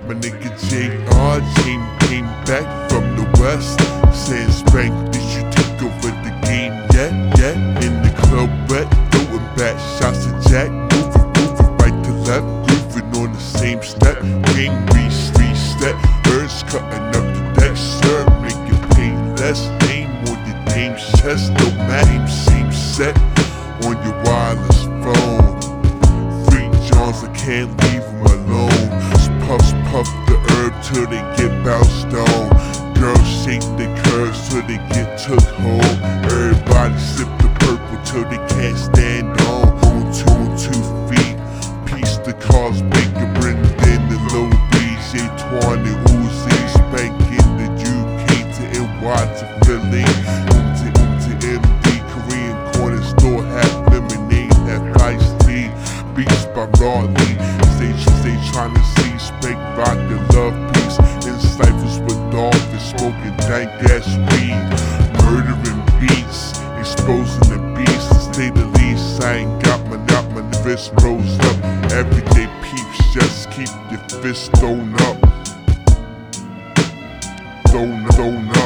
My nigga JR came back from the west, saying Spank, did you take over the game yet? In the club wet, throwing back shots to Jack, moving right to left, grooving on the same step. Game reset, birds cutting up the deck, sir, make it pay less. Name on the dame's chest, no matter, same set on your wireless phone. 3 Johns, I can't leave them alone. Puff the herb till they get bounced on. Girls shake the curves till they get took home. Everybody sip the purple till they can't stand on. On 2 feet, piece the cars, Baker, Brendan, the Lil BJ, Twan, and Uzi, Spank in the UK to NY to Philly, to MD, Korean corner store, half lemonade, half iced tea, beats by Rawley. They tryna see Spank rock the love peace. In cyphers with dolphins, smoking dank ass weed, murdering beats, exposing the beast. To say the least, I ain't got my wrist rose up. Everyday peeps, just keep your fist thrown up. Thrown up.